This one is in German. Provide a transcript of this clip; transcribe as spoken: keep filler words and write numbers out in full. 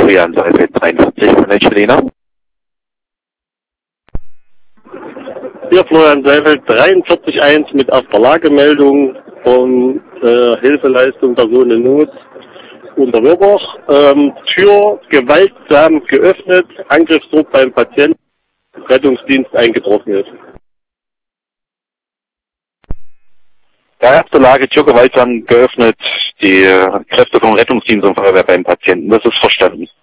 Florian Seifeld, dreiundvierzig von der Chilena. Hier Florian Seifeld, dreiundvierzig eins mit auf der Lagemeldung von äh, Hilfeleistung Personen in Not unter Wirbach. Ähm, Tür gewaltsam geöffnet, Angriffsdruck beim Patienten, Rettungsdienst eingetroffen. Ja, erste Lage, Tür gewaltsam geöffnet, die Kräfte vom Rettungsdienst und Feuerwehr beim Patienten. Das ist verstanden.